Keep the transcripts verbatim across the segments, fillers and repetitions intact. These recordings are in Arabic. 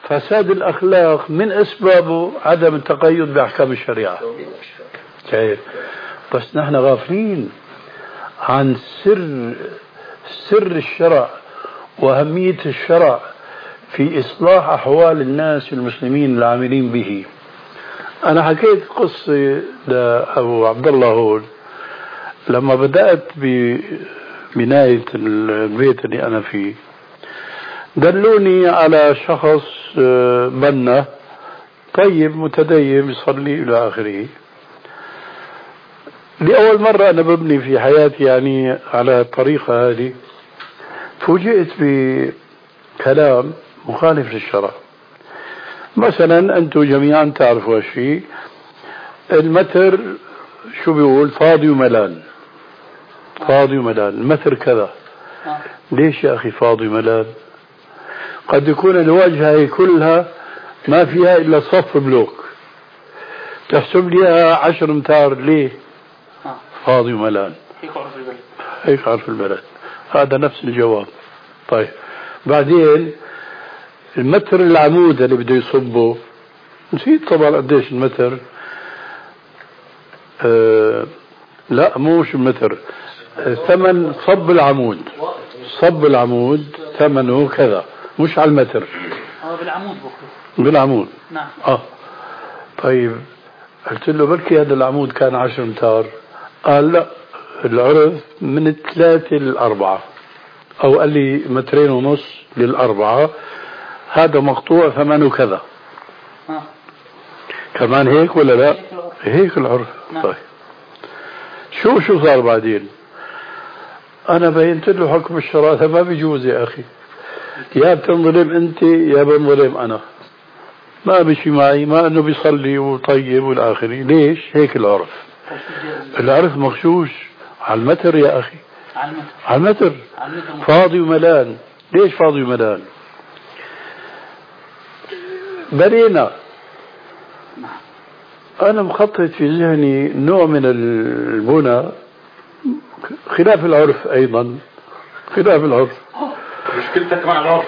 فساد الأخلاق من أسبابه عدم التقيد بأحكام الشريعة. كيف؟ بس نحن غافلين عن سر سر الشرع وأهمية الشرع في إصلاح أحوال الناس المسلمين العاملين به. أنا حكيت قصة لأبو عبد الله هون لما بدأت ببناية البيت اللي أنا فيه، دلوني على شخص بنا طيب متدين يصلي إلى آخره. لأول مرة أنا ببني في حياتي يعني على الطريقة هذه، فوجئت بكلام مخالف للشرع. مثلا أنتم جميعا تعرفوا هالشيء، المتر شو بيقول؟ فاضي وملان. فاضي وملان، المتر كذا. ليش يا أخي فاضي وملان؟ قد يكون الواجهة هي كلها ما فيها إلا صف بلوك، تحسب لي عشر امتار، ليه؟ فاضي وملان. هيك عرف البلد. هيك عرف البلد. هذا نفس الجواب. طيب بعدين المتر العمود اللي بده يصبه، نسيت طبعا قديش المتر. أه لا مش المتر، ثمن صب العمود. صب العمود ثمنه كذا، مش على المتر. اه بالعمود بكره. بالعمود. نعم. اه طيب قلت له بلكي هذا العمود كان عشر امتار. قال لا، العرف من ثلاثة للأربعة، أو قال لي مترين ونص للأربعة، هذا مقطوع ثمنه كذا. آه. كمان هيك ولا لا؟ هيك العرف. نعم. طيب شو شو صار بعدين؟ أنا بينت له حكم الشرع، هذا ما بيجوز يا أخي، يا بتنظلم أنت يا بنظلم أنا، ما بشي معي، ما أنه بيصلي وطيب والآخري. ليش؟ هيك العرف. العرف مغشوش على المتر يا أخي، على المتر. فاضي وملان. ليش فاضي وملان؟ بنينا. أنا مخطط في ذهني نوع من البنى خلاف العرف، أيضا خلاف العرف. مشكلتك مع العرف.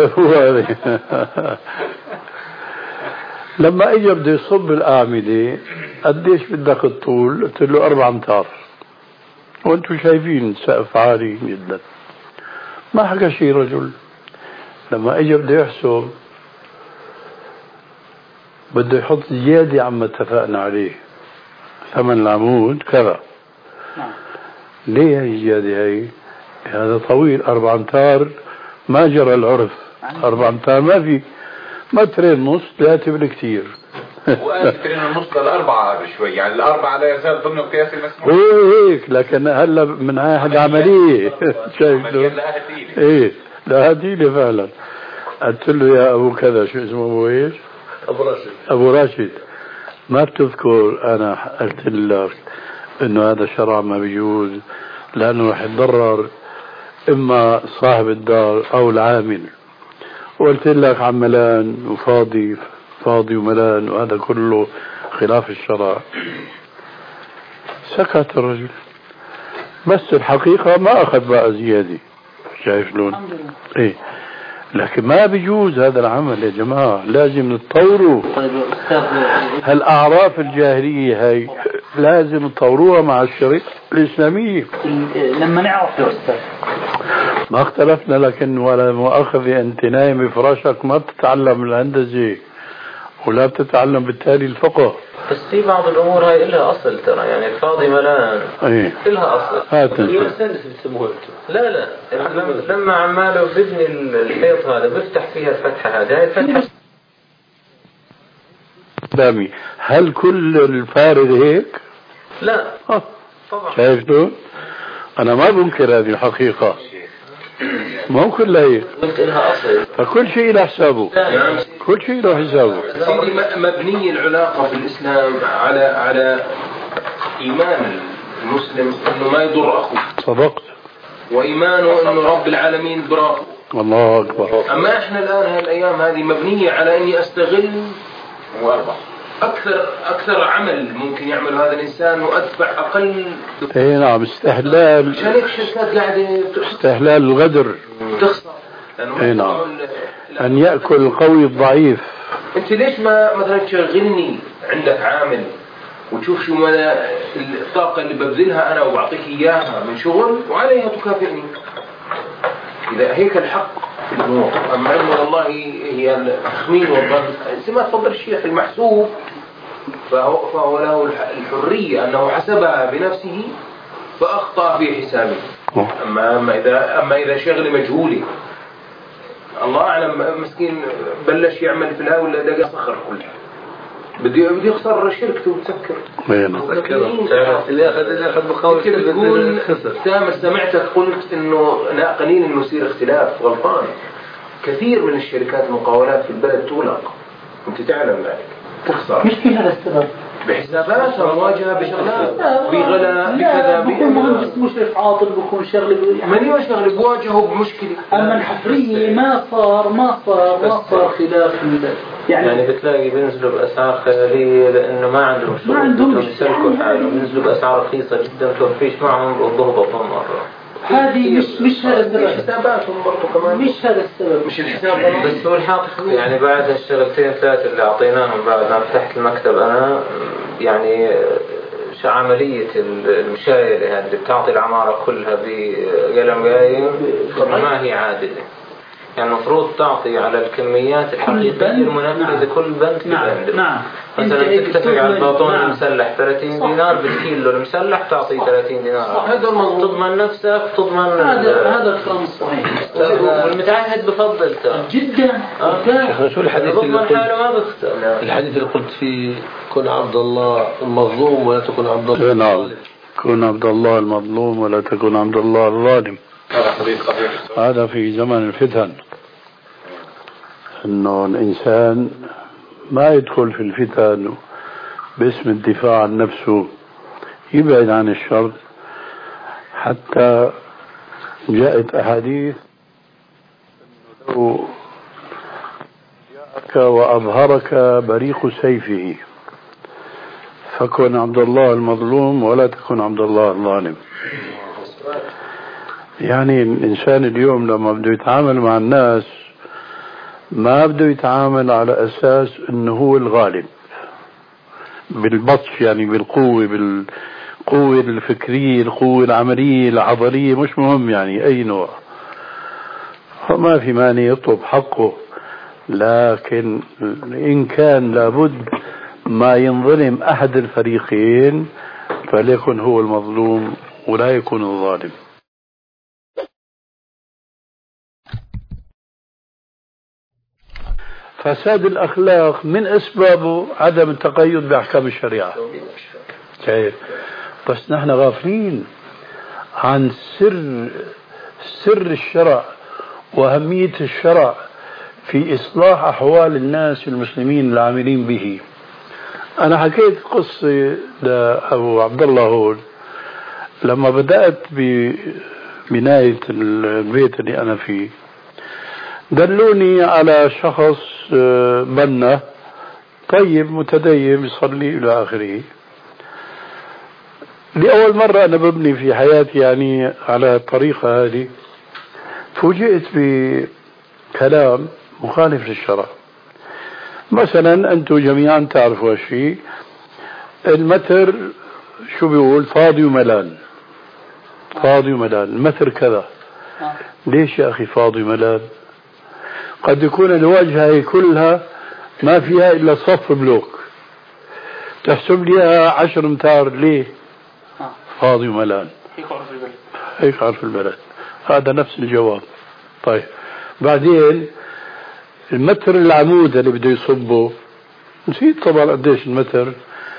لما اجى بده يصب الأعمدة، قديش بدك الطول؟ قلت له أربع أمتار، وأنتم شايفين سقف عالي جدا. ما حكى شيء رجل. لما اجى بده يحسب، بده يحط زيادة عما اتفقنا عليه، ثمن العمود كذا. ليه هي الزيادة هي؟ هذا طويل أربع أمتار، ما جرى العرف. أربع أمتار ما في، مترين ونص ثلاثة بالكثير. وقال مترين ونص للأربعة بشوي، يعني الأربعة لا يزال ضمن القياس المسموح. إيه هيك، لكن هلا من هاي العملية شايف له؟ إيه لا هديلة فعلا. قلت له يا أبو كذا، شو اسمه أبو إيش؟ أبو راشد. أبو راشد، ما بتذكر أنا قلت لك إنه هذا شرع ما بيجوز، لأنه رح يتضرر إما صاحب الدار أو العامل. وقلت لك عملان وفاضي، فاضي وملان، وهذا كله خلاف الشرع. سكت الرجل، بس الحقيقة ما أخذ بقى زيادة. شايف لون؟ إيه، لكن ما بيجوز هذا العمل يا جماعة، لازم نتطوروا. هالأعراف الجاهلية هاي لازم نطوروها مع الشريعة الإسلامية. لما نعرف يا أستاذ ما اختلفنا، لكن ولا مؤاخذة أنت نايم بفراشك ما بتتعلم الهندسة ولا بتتعلم بالتالي الفقه. بس في بعض الأمور هاي إلها أصل ترى، يعني الفاضي ملان أيه. إلها أصل. هات لا لا لما عماله ببني الحيط هذا بفتح فيها الفتحة هذه، هاي الفتحة دامي. هل كل الفارد هيك؟ لا آه. طبعا. شايف له؟ أنا ما بنكر هذه الحقيقة، ما هو كلها هيك. قلت لها أصل، فكل شيء له حسابه. كل شيء له حسابه. سيدي مبنية العلاقة في الإسلام على على إيمان المسلم إنه ما يضر أخوه. صدقت. وإيمانه إنه رب العالمين برافو. الله أكبر. أما إحنا الآن هالأيام هذه مبنية على إني أستغل وأربح. أكثر أكثر عمل ممكن يعمله هذا الإنسان وأدفع أقل. إيه نعم، استحلال. شركات قاعدة استحلال الغدر. تخسر. اي نعم. ان ياكل القوي الضعيف. انت ليش ما مثلا تشغلني عندك عامل وتشوف شو مدى الطاقه اللي ببذلها انا وبعطيك اياها من شغل وعليها تكافئني؟ اذا هيك الحق في الامور. اما انه والله هي التخمين والظن زي ما تفضل الشيخ المحسوب فهو, فهو له الحريه انه حسبها بنفسه فاخطا في حسابه. اما اما اذا اما اذا شغله مجهوله الله اعلم مسكين بلش يعمل في الهواء ولا دقا صخر كلها بدي بدي يخسر شركته وتسكر. اللي اخذ اللي اخذ مقاول بتقول سامر سمعتك قلت انه لا قليل انه يصير اختلاف. غلطان. كثير من الشركات المقاولات في البلد تغلق وانت تعلم ذلك تخسر. مش في هذا السبب بحساباتها مواجهه بشغلات بغلاء بكذا بكون مهندس مشرف عاطل بكون شغله يعني من هو شغله بواجهه بمشكله. اما الحفريه ما صار ما صار ما صار خلاف يعني يعني بتلاقي بينزلوا باسعار خياليه لانه ما عندهم شغل ما عندهم يسلكوا حالهم بينزلوا باسعار رخيصه جدا ما توفيش معهم بضربهم مره. هذه مش مش هذا السبب. حساباتهم برضه كمان مش هذا السبب. مش الحساب بس هو الحق يعني بعد هالشغلتين ثلاثه اللي اعطيناهم بعد ما فتحت المكتب انا يعني عملية المشايلة اللي بتعطي العمارة كلها بقلم قايم ما هي عادلة. يعني المفروض تعطي على الكميات الحقيقية المنفذة كل بند نعم. نعم. مثلا تتفق على الباطون نعم. المسلح ثلاثين دينار بالكيلو المسلح تعطي ثلاثين دينار. هذا المضمون. تضمن نفسك تضمن هذا هذا الكلام الصحيح. والمتعهد بفضل جدا. آه. شو الحديث اللي قلت ما بختار. الحديث اللي قلت فيه كن عبد الله المظلوم ولا تكن عبد الله الظالم. كن عبد الله المظلوم ولا تكن عبد الله الظالم. هذا في زمن الفتن انه الانسان ما يدخل في الفتن باسم الدفاع عن نفسه يبعد عن الشر. حتى جاءت احاديث انه جاءك واظهرك بريق سيفه فكن عبد الله المظلوم ولا تكن عبد الله الظالم. يعني الإنسان اليوم لما بده يتعامل مع الناس ما بده يتعامل على أساس أنه هو الغالب بالبطش يعني بالقوة بالقوة الفكرية القوة العملية العضلية مش مهم يعني أي نوع. فما في مانع يطلب حقه لكن إن كان لابد ما ينظلم أحد الفريقين فليكن هو المظلوم ولا يكون الظالم. فساد الأخلاق من أسبابه عدم التقيد بأحكام الشريعة. كيف؟ بس نحن غافلين عن سر سر الشرع وأهمية الشرع في إصلاح أحوال الناس المسلمين العاملين به. أنا حكيت قصة لأبو عبد الله هون لما بدأت ببناية البيت اللي أنا فيه دلوني على شخص بنا طيب متدين يصلي إلى آخره. لأول مرة أنا ببني في حياتي يعني على الطريقة هذه فوجئت بكلام مخالف للشرع. مثلا أنتم جميعا تعرفوا هالشيء المتر شو بيقول فاضي وملان فاضي وملان المتر كذا. ليش يا أخي فاضي وملان؟ قد يكون الواجهة هي كلها ما فيها إلا صف بلوك تحسب ليها عشر امتار. ليه فاضي وملان؟ هيك عرف البلد هيك عرف البلد. هذا نفس الجواب. طيب بعدين المتر العمود اللي بده يصبه نسيت طبعا قديش المتر.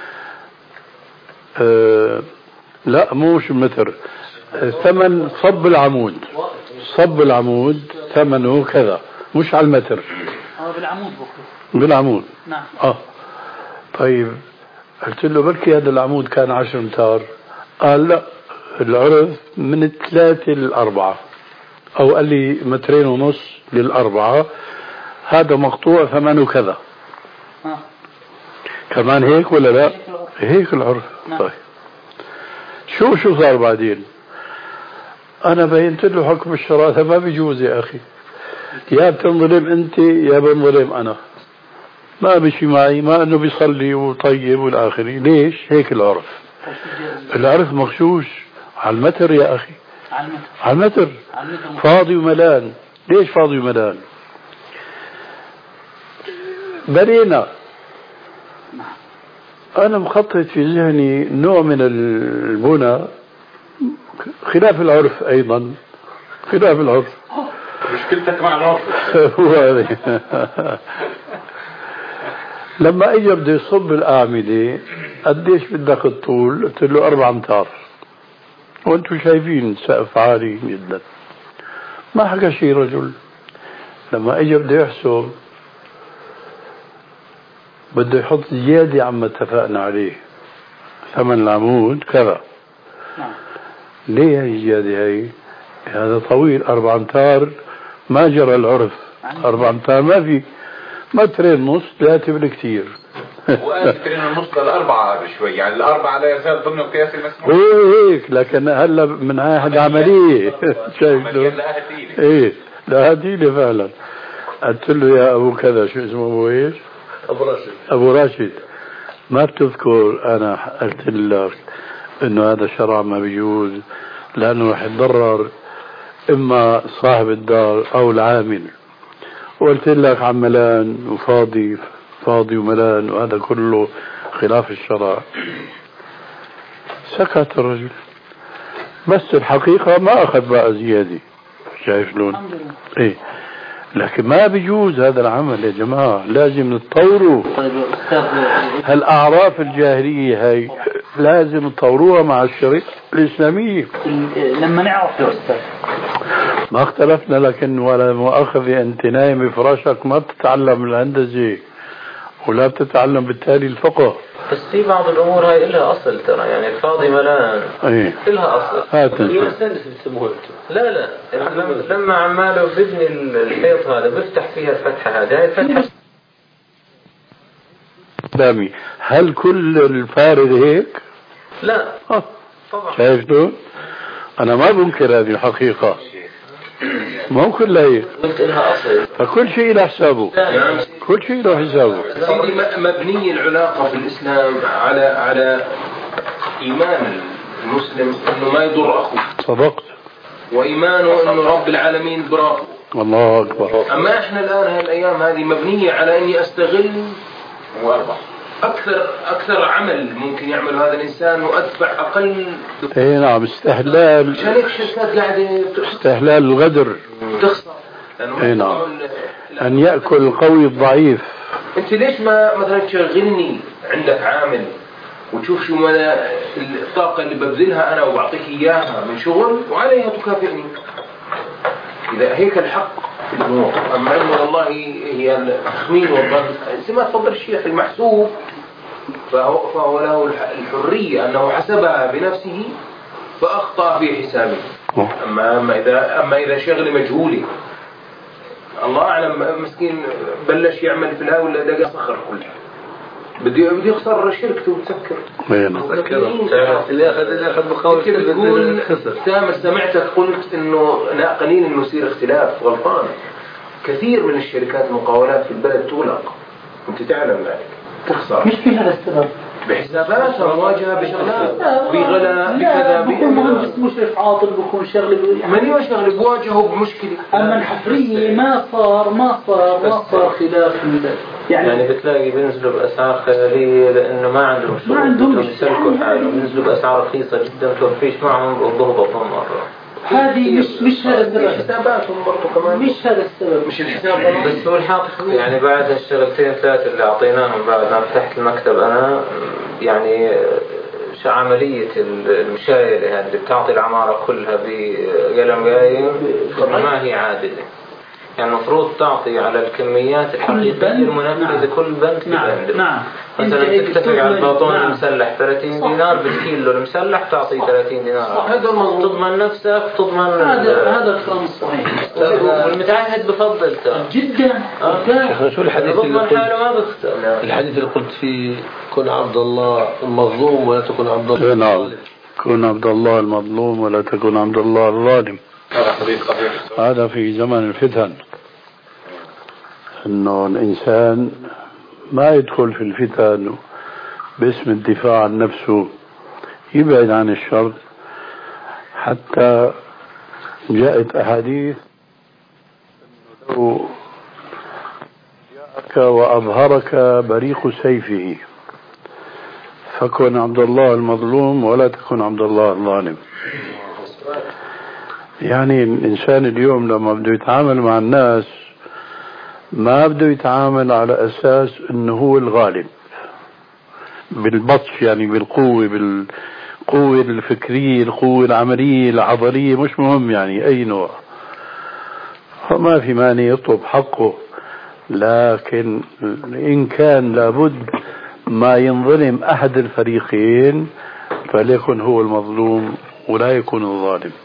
أه لا مش المتر ثمن صب العمود صب العمود ثمنه كذا مش على المتر. اه بالعمود بكره بالعمود. نعم. اه طيب قلت له بلكي هذا العمود كان عشر امتار. قال لا العرض من ثلاثة للأربعة أو قال لي مترين ونص للأربعة هذا مقطوع ثمنه كذا. آه. كمان هيك ولا لا؟ هيك العرف. نعم. طيب شو شو صار بعدين؟ أنا بينت له حكم الشرع هذا ما بيجوز يا أخي. يا بتنظلم أنت يا بنظلم أنا، ما بشي معي، ما أنه بيصلي وطيب والآخري. ليش؟ هيك العرف. العرف مغشوش على المتر يا أخي، على المتر فاضي وملان. ليش فاضي وملان؟ بنينا، أنا مخطط في ذهني نوع من البنى خلاف العرف، أيضا خلاف العرف. مشكلتك مع العرف. هو هذه. لما اجى بده يصب الأعمدة قديش بدك الطول؟ قلت له أربع أمتار، وأنتم شايفين سقف عالي جدا. ما حكى شيء رجل. لما اجى بده يحسب بده يحط زيادة عما اتفقنا عليه، ثمن العمود كذا. ليه هي الزيادة هي؟ هذا طويل أربع أمتار، ما جرى العرف. أربع أمتار ما في، مترين ونص ثلاثة بالكثير. وقال مترين ونص للأربعة بشوي، يعني الأربعة لا يزال ضمن القياس المسموح. إيه هيك، لكن هلا من هذه عملية. شايف له؟ إيه لا هديلة فعلا. قلت له يا أبو كذا، شو اسمه أبو إيش؟ أبو راشد. أبو راشد، ما بتذكر أنا قلت لك إنه هذا شرع ما بيجوز، لأنه رح يتضرر إما صاحب الدار أو العامل. وقلت لك عملان وفاضي فاضي وملان، وهذا كله خلاف الشرع. سكت الرجل، بس الحقيقة ما أخذ بقى زيادة. شايف لون؟ إيه، لكن ما بيجوز هذا العمل يا جماعة، لازم نتطوروا. هالأعراف الجاهلية هاي لازم نطوروها مع الشريعة الإسلامية. لما نعرف يا أستاذ ما اختلفنا، لكن ولا مؤاخذة أنت نايم بفراشك ما بتتعلم الهندسة ولا بتتعلم بالتالي الفقه. بس في بعض الأمور هاي إلها أصل ترى، يعني الفاضي ملان ايه إلها أصل. هات لا لا لما, لما عماله ببني الحيط هذا بفتح فيها الفتحة هذه، هاي الفتحة دامي. هل كل الفارد هيك؟ لا آه. طبعا. شايف له؟ أنا ما بنكر هذه الحقيقة، ما هو كلها هيك. قلت إلها أصل، فكل شيء له حسابه، كل شيء له حسابه. سيدي مبني العلاقة في الإسلام على على إيمان المسلم أنه ما يضر أخوه. صدقت. وإيمانه أنه رب العالمين برافو. الله أكبر. أما إحنا الآن هالأيام هذه مبنية على أني أستغل وأربح. أكثر أكثر عمل ممكن يعمله هذا الإنسان وأدفع أقل. إيه نعم، استحلال. مشان هيك الشركات قاعدة استحلال الغدر. تخسر. إيه نعم. أن يأكل القوي الضعيف. أنت ليش ما مثلا تشغلني عندك عامل وتشوف شو مدى الطاقة اللي ببذلها أنا وبعطيك إياها من شغل وعليها تكافئني؟ إذا هيك الحق في الأمور. أما أنه والله هي التخمين والظن زي ما تفضل الشيخ المحسوب، فهو, فهو له الحرية أنه حسبها بنفسه فأخطأ في حسابه. أما, أما إذا أما إذا شغل مجهولي الله أعلم، مسكين بلش يعمل في الهاء ولا دقى صخر كلها، بدي بدي يخسر شركته وتسكر. اللي أخذ اللي أخذ مقاول بتقول سامر سمعتك قلت إنه قليل إنه يصير اختلاف. غلطان. كثير من الشركات المقاولات في البلد تغلق، أنت تعلم ذلك، تخسر. مش في هذا السبب، بحساباتها مواجهة بشغلات بغلاء بكذا بكون مهندس مشرف عاطل، بكون شغله من هو شغله بواجهه بمشكلة. أما الحفرية ما صار ما صار ما صار خلاف يعني, يعني بتلاقي بينزلوا بأسعار خيالية لأنه ما عندهم شغل، ما عندهم يسلكوا حالهم، بينزلوا بأسعار رخيصة جدا توفيش معهم وضهبطهم مرة. هذه مش مش هذا السبب، حساباتهم برضو كمان مش هذا السبب، مش الحساب. بس هو الحق يعني بعد هالشغلتين ثلاثة اللي أعطيناهم بعد ما فتحت المكتب أنا، يعني عملية المشايلة يعني اللي بتعطي العمارة كلها بقلم قايم ما هي عادلة. يعني المفروض تعطي على الكميات الحقيقية المنفذة كل بند. نعم نعم. مثلا تتفق على الباطون المسلح ثلاثين دينار بالكيلو المسلح تعطي ثلاثين دينار. هذا الموضوع. تضمن نفسك تضمن هذا هذا الكلام الصحيح. والمتعهد بفضل جدا. شو الحديث اللي قلت؟ ما بختار. الحديث اللي قلت فيه كن عبد الله المظلوم ولا تكن عبد الله الظالم. كن عبد الله المظلوم ولا تكن عبد الله الظالم. هذا في زمن الفتن. أنه الإنسان ما يدخل في الفتن باسم الدفاع عن نفسه، يبعد عن الشر، حتى جاءت أحاديث لو جاءك وأظهرك بريق سيفه فكن عبد الله المظلوم ولا تكن عبد الله الظالم. يعني الإنسان اليوم لما بده يتعامل مع الناس ما بده يتعامل على أساس أنه هو الغالب بالبطش، يعني بالقوة، بالقوة الفكرية، القوة العملية العضلية، مش مهم يعني أي نوع، فما في مانع يطلب حقه. لكن إن كان لابد ما ينظلم أحد الفريقين فليكن هو المظلوم ولا يكون الظالم.